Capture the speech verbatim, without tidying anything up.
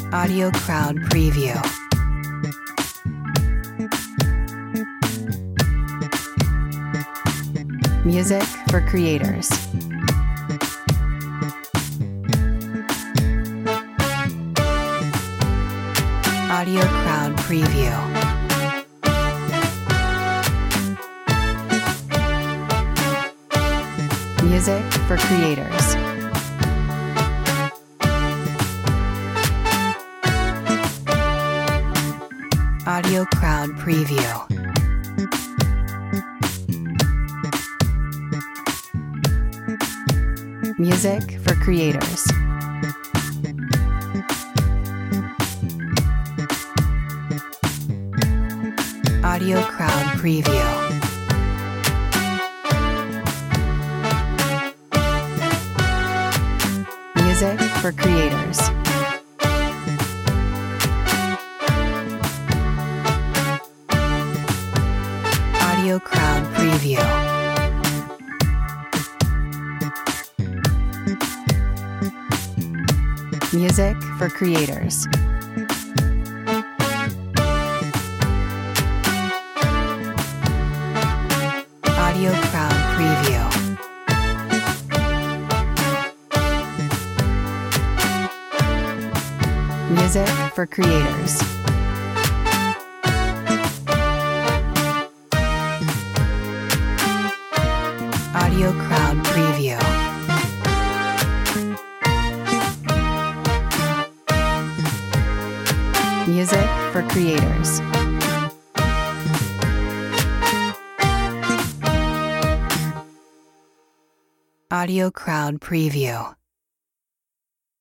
Audio Crowd Preview. Music for creators. Audio Crowd Preview. Music for creators. Audio Crowd Preview. Music for creators. Audio Crowd Preview. Music for creators. Audio Crowd Preview. Music for creators. Audio Crowd Preview. Music for creators. Audio Crowd Preview. Music for creators. Audio Crowd Preview.